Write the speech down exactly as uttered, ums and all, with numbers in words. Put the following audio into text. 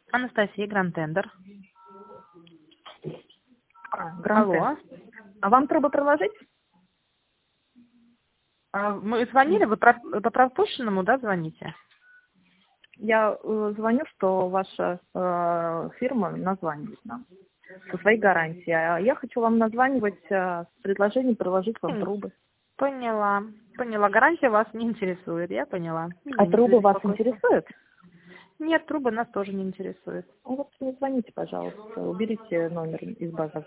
Анастасия, Гранд-Тендер. А, Гранд Тендер. Алло. А вам трубы проложить? А, Мы звонили, вы про- по пропущенному, да, звоните? Я э, звоню, что ваша э, фирма названивает нам со своей гарантией. А я хочу вам названивать э, с предложением проложить вам М, трубы. Поняла. Поняла. Гарантия вас не интересует, я поняла. А Извините за трубы вас беспокойство. интересуют? Нет, трубы нас тоже не интересует. Ну вот не звоните, пожалуйста. Уберите номер из базы.